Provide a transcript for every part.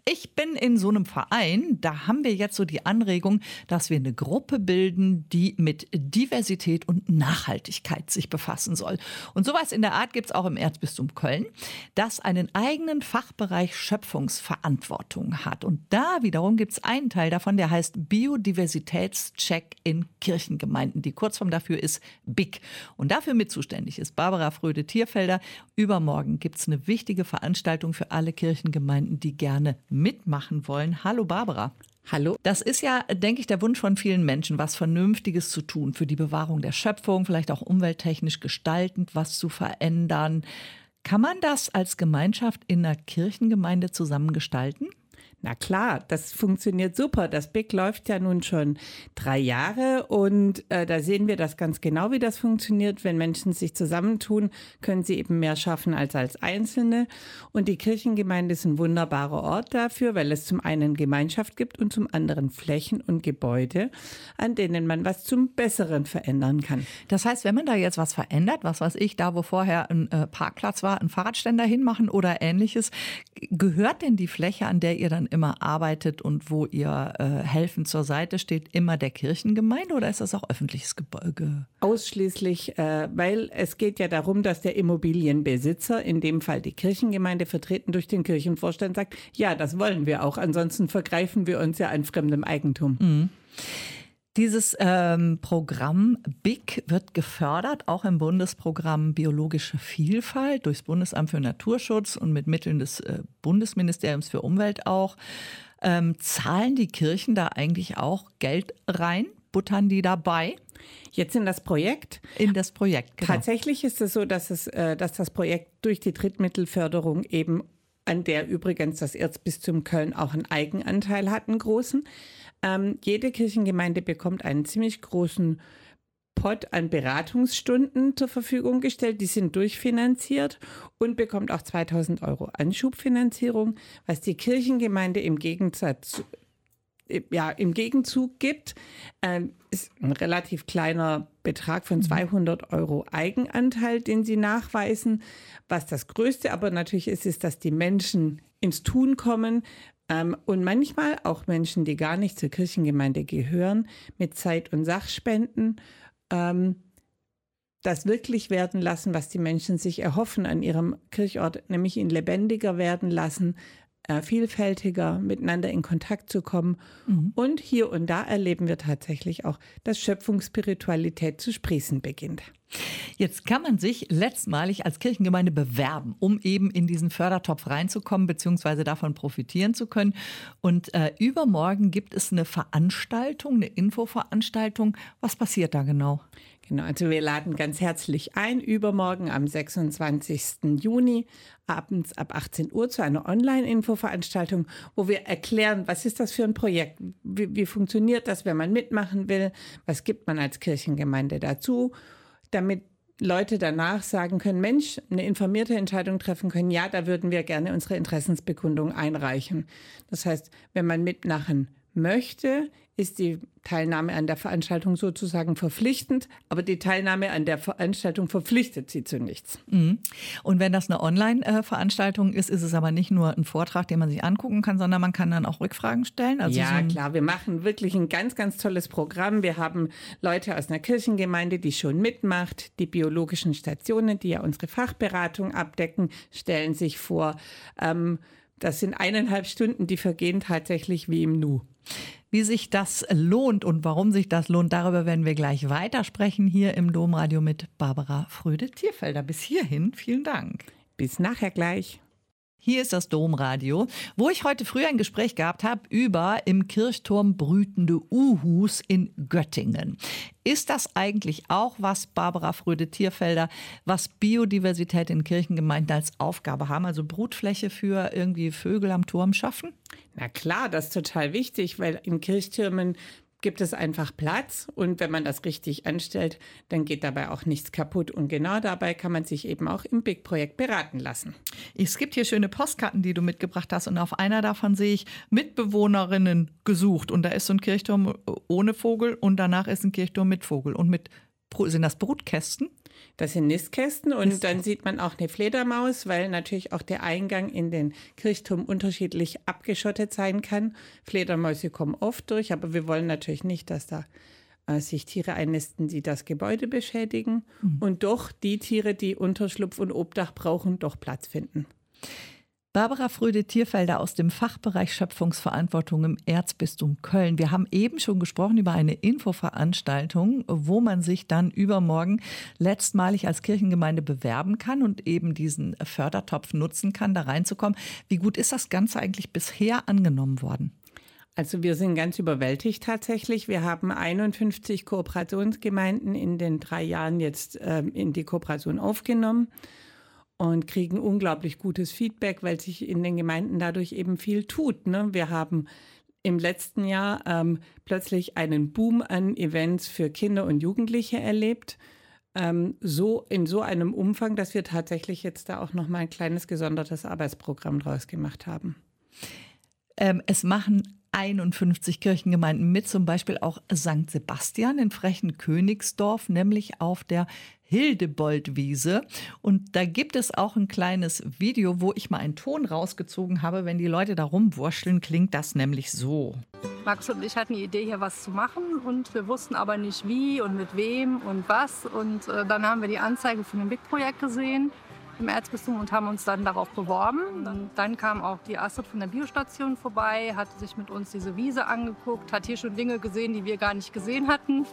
Ich bin in so einem Verein, da haben wir jetzt so die Anregung, dass wir eine Gruppe bilden, die mit Diversität und Nachhaltigkeit sich befassen soll. Und sowas in der Art gibt es auch im Erzbistum Köln, das einen eigenen Fachbereich Schöpfungsverantwortung hat. Und da wiederum gibt es einen Teil davon, der heißt Biodiversitätscheck in Kirchengemeinden. Die Kurzform dafür ist BIC. Und dafür mit zuständig ist Barbara Fröde-Thierfelder. Übermorgen gibt es eine wichtige Veranstaltung für alle Kirchengemeinden, die gerne mitmachen wollen. Hallo Barbara. Hallo. Das ist ja, denke ich, der Wunsch von vielen Menschen, was Vernünftiges zu tun für die Bewahrung der Schöpfung, vielleicht auch umwelttechnisch gestaltend was zu verändern. Kann man das als Gemeinschaft in einer Kirchengemeinde zusammen gestalten? Na klar, das funktioniert super. Das BIC läuft ja nun schon 3 Jahre und da sehen wir das ganz genau, wie das funktioniert. Wenn Menschen sich zusammentun, können sie eben mehr schaffen als Einzelne. Und die Kirchengemeinde ist ein wunderbarer Ort dafür, weil es zum einen Gemeinschaft gibt und zum anderen Flächen und Gebäude, an denen man was zum Besseren verändern kann. Das heißt, wenn man da jetzt was verändert, was weiß ich, da wo vorher ein Parkplatz war, einen Fahrradständer hinmachen oder ähnliches, gehört denn die Fläche, an der ihr dann immer arbeitet und wo ihr helfend zur Seite steht, immer der Kirchengemeinde oder ist das auch öffentliches Gebäude? Ausschließlich, weil es geht ja darum, dass der Immobilienbesitzer, in dem Fall die Kirchengemeinde, vertreten durch den Kirchenvorstand, sagt, ja, das wollen wir auch, ansonsten vergreifen wir uns ja an fremdem Eigentum. Mhm. Dieses Programm BIC wird gefördert, auch im Bundesprogramm Biologische Vielfalt durchs Bundesamt für Naturschutz und mit Mitteln des Bundesministeriums für Umwelt auch. Zahlen die Kirchen da eigentlich auch Geld rein? Buttern die dabei? Jetzt in das Projekt? In das Projekt, genau. Tatsächlich ist es so, dass das Projekt durch die Drittmittelförderung eben, an der übrigens das Erzbistum Köln auch einen Eigenanteil hat, einen großen. Jede Kirchengemeinde bekommt einen ziemlich großen Pot an Beratungsstunden zur Verfügung gestellt. Die sind durchfinanziert und bekommt auch 2.000 € Anschubfinanzierung, was die Kirchengemeinde im Gegenzug gibt, ist ein relativ kleiner Betrag von 200 € Eigenanteil, den sie nachweisen. Was das Größte aber natürlich ist, dass die Menschen ins Tun kommen und manchmal auch Menschen, die gar nicht zur Kirchengemeinde gehören, mit Zeit- und Sachspenden das wirklich werden lassen, was die Menschen sich erhoffen an ihrem Kirchort, nämlich ihn lebendiger werden lassen, vielfältiger miteinander in Kontakt zu kommen. Und hier und da erleben wir tatsächlich auch, dass Schöpfungsspiritualität zu sprießen beginnt. Jetzt kann man sich letztmalig als Kirchengemeinde bewerben, um eben in diesen Fördertopf reinzukommen, beziehungsweise davon profitieren zu können. Und übermorgen gibt es eine Veranstaltung, eine Infoveranstaltung. Was passiert da genau? Genau, also wir laden ganz herzlich ein, übermorgen am 26. Juni abends ab 18 Uhr zu einer Online-Infoveranstaltung, wo wir erklären, was ist das für ein Projekt, wie funktioniert das, wenn man mitmachen will, was gibt man als Kirchengemeinde dazu, damit Leute danach sagen können, Mensch, eine informierte Entscheidung treffen können, ja, da würden wir gerne unsere Interessensbekundung einreichen. Das heißt, wenn man mitmachen möchte, ist die Teilnahme an der Veranstaltung sozusagen verpflichtend, aber die Teilnahme an der Veranstaltung verpflichtet sie zu nichts. Und wenn das eine Online-Veranstaltung ist, ist es aber nicht nur ein Vortrag, den man sich angucken kann, sondern man kann dann auch Rückfragen stellen? Also ja, klar, wir machen wirklich ein ganz, ganz tolles Programm. Wir haben Leute aus einer Kirchengemeinde, die schon mitmacht. Die biologischen Stationen, die ja unsere Fachberatung abdecken, stellen sich vor. Das sind 1,5 Stunden, die vergehen tatsächlich wie im Nu. Wie sich das lohnt und warum sich das lohnt, darüber werden wir gleich weitersprechen hier im Domradio mit Barbara Fröde-Thierfelder. Bis hierhin, vielen Dank. Bis nachher gleich. Hier ist das Domradio, wo ich heute früh ein Gespräch gehabt habe über im Kirchturm brütende Uhus in Göttingen. Ist das eigentlich auch was, Barbara Fröde-Thierfelder, was Biodiversität in Kirchengemeinden als Aufgabe haben, also Brutfläche für irgendwie Vögel am Turm schaffen? Na klar, das ist total wichtig, weil in Kirchtürmen gibt es einfach Platz und wenn man das richtig anstellt, dann geht dabei auch nichts kaputt. Und genau dabei kann man sich eben auch im BIC-Projekt beraten lassen. Es gibt hier schöne Postkarten, die du mitgebracht hast und auf einer davon sehe ich Mitbewohnerinnen gesucht und da ist so ein Kirchturm ohne Vogel und danach ist ein Kirchturm mit Vogel und mit sind das Brutkästen? Das sind Nistkästen und dann sieht man auch eine Fledermaus, weil natürlich auch der Eingang in den Kirchturm unterschiedlich abgeschottet sein kann. Fledermäuse kommen oft durch, aber wir wollen natürlich nicht, dass da sich Tiere einnisten, die das Gebäude beschädigen und doch die Tiere, die Unterschlupf und Obdach brauchen, doch Platz finden. Barbara Fröde-Thierfelder aus dem Fachbereich Schöpfungsverantwortung im Erzbistum Köln. Wir haben eben schon gesprochen über eine Infoveranstaltung, wo man sich dann übermorgen letztmalig als Kirchengemeinde bewerben kann und eben diesen Fördertopf nutzen kann, da reinzukommen. Wie gut ist das Ganze eigentlich bisher angenommen worden? Also wir sind ganz überwältigt tatsächlich. Wir haben 51 Kooperationsgemeinden in den 3 Jahren jetzt in die Kooperation aufgenommen und kriegen unglaublich gutes Feedback, weil sich in den Gemeinden dadurch eben viel tut. Ne? Wir haben im letzten Jahr plötzlich einen Boom an Events für Kinder und Jugendliche erlebt. So in so einem Umfang, dass wir tatsächlich jetzt da auch noch mal ein kleines gesondertes Arbeitsprogramm draus gemacht haben. Es machen 51 Kirchengemeinden mit, zum Beispiel auch St. Sebastian in Frechen-Königsdorf, nämlich auf der Hildeboldwiese. Und da gibt es auch ein kleines Video, wo ich mal einen Ton rausgezogen habe. Wenn die Leute da rumwurschteln, klingt das nämlich so. Max und ich hatten die Idee, hier was zu machen und wir wussten aber nicht wie und mit wem und was. Und dann haben wir die Anzeige von dem BIG-Projekt gesehen im Erzbistum und haben uns dann darauf beworben. Und dann kam auch die Astrid von der Biostation vorbei, hat sich mit uns diese Wiese angeguckt, hat hier schon Dinge gesehen, die wir gar nicht gesehen hatten.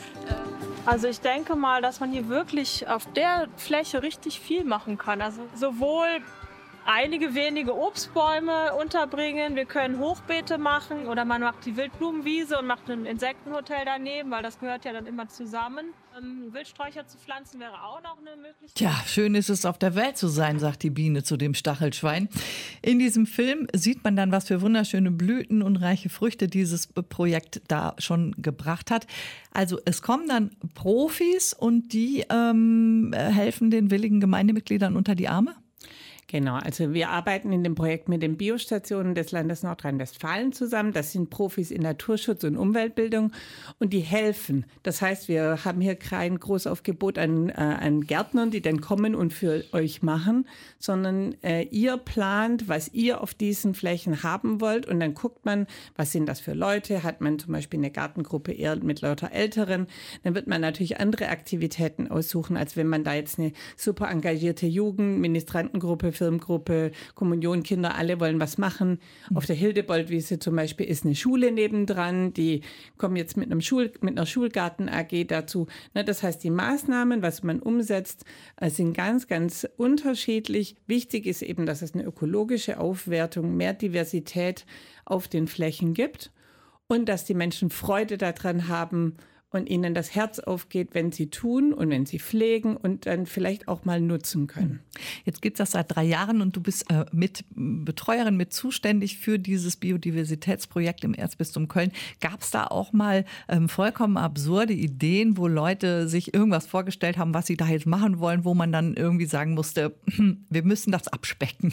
Also ich denke mal, dass man hier wirklich auf der Fläche richtig viel machen kann. Also sowohl einige wenige Obstbäume unterbringen, wir können Hochbeete machen oder man macht die Wildblumenwiese und macht ein Insektenhotel daneben, weil das gehört ja dann immer zusammen. Wildsträucher zu pflanzen wäre auch noch eine Möglichkeit. Tja, schön ist es, auf der Welt zu sein, sagt die Biene zu dem Stachelschwein. In diesem Film sieht man dann, was für wunderschöne Blüten und reiche Früchte dieses Projekt da schon gebracht hat. Also es kommen dann Profis und die helfen den willigen Gemeindemitgliedern unter die Arme? Genau, also wir arbeiten in dem Projekt mit den Biostationen des Landes Nordrhein-Westfalen zusammen. Das sind Profis in Naturschutz und Umweltbildung und die helfen. Das heißt, wir haben hier kein Großaufgebot an Gärtnern, die dann kommen und für euch machen, sondern ihr plant, was ihr auf diesen Flächen haben wollt und dann guckt man, was sind das für Leute? Hat man zum Beispiel eine Gartengruppe eher mit lauter Älteren? Dann wird man natürlich andere Aktivitäten aussuchen, als wenn man da jetzt eine super engagierte Jugend, Ministrantengruppe, Firmengruppe, Kommunion, Kinder, alle wollen was machen. Auf der Hildeboldwiese zum Beispiel ist eine Schule nebendran, die kommen jetzt mit einer Schulgarten-AG dazu. Das heißt, die Maßnahmen, was man umsetzt, sind ganz, ganz unterschiedlich. Wichtig ist eben, dass es eine ökologische Aufwertung, mehr Diversität auf den Flächen gibt und dass die Menschen Freude daran haben, und ihnen das Herz aufgeht, wenn sie tun und wenn sie pflegen und dann vielleicht auch mal nutzen können. Jetzt gibt es das seit 3 Jahren und du bist mit Betreuerin, mit zuständig für dieses Biodiversitätsprojekt im Erzbistum Köln. Gab es da auch mal vollkommen absurde Ideen, wo Leute sich irgendwas vorgestellt haben, was sie da jetzt machen wollen, wo man dann irgendwie sagen musste, wir müssen das abspecken?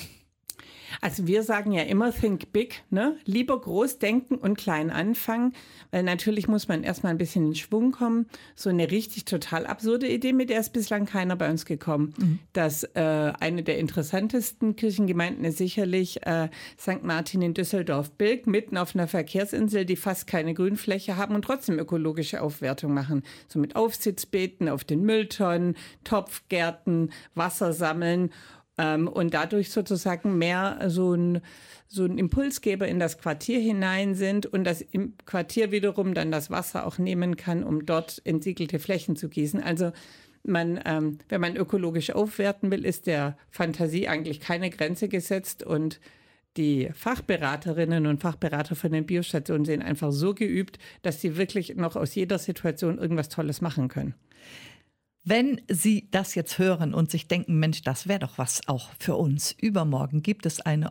Also wir sagen ja immer think big, ne? Lieber groß denken und klein anfangen, weil natürlich muss man erstmal ein bisschen in Schwung kommen. So eine richtig total absurde Idee, mit der ist bislang keiner bei uns gekommen. Das eine der interessantesten Kirchengemeinden ist sicherlich St. Martin in Düsseldorf-Bilk, mitten auf einer Verkehrsinsel, die fast keine Grünfläche haben und trotzdem ökologische Aufwertung machen. So mit Aufsitzbeeten auf den Mülltonnen, Topfgärten, Wasser sammeln. Und dadurch sozusagen mehr so ein Impulsgeber in das Quartier hinein sind und das im Quartier wiederum dann das Wasser auch nehmen kann, um dort entsiegelte Flächen zu gießen. Also wenn man ökologisch aufwerten will, ist der Fantasie eigentlich keine Grenze gesetzt und die Fachberaterinnen und Fachberater von den Biostationen sind einfach so geübt, dass sie wirklich noch aus jeder Situation irgendwas Tolles machen können. Wenn Sie das jetzt hören und sich denken, Mensch, das wäre doch was auch für uns. Übermorgen gibt es eine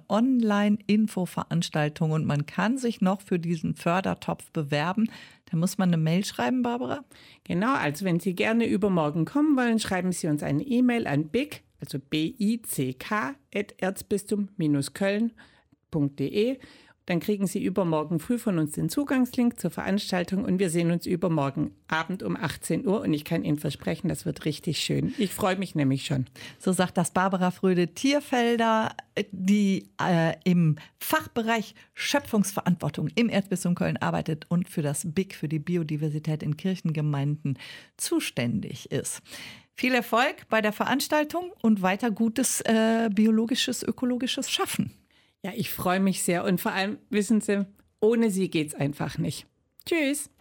Online-Info-Veranstaltung und man kann sich noch für diesen Fördertopf bewerben. Da muss man eine Mail schreiben, Barbara? Genau, also wenn Sie gerne übermorgen kommen wollen, schreiben Sie uns eine E-Mail an BICK, also BICK, @erzbistum-köln.de. dann kriegen Sie übermorgen früh von uns den Zugangslink zur Veranstaltung und wir sehen uns übermorgen Abend um 18 Uhr und ich kann Ihnen versprechen, das wird richtig schön. Ich freue mich nämlich schon. So sagt das Barbara Fröde-Thierfelder, die im Fachbereich Schöpfungsverantwortung im Erzbistum Köln arbeitet und für das BIK, für die Biodiversität in Kirchengemeinden, zuständig ist. Viel Erfolg bei der Veranstaltung und weiter gutes biologisches, ökologisches Schaffen. Ja, ich freue mich sehr und vor allem, wissen Sie, ohne Sie geht's einfach nicht. Tschüss.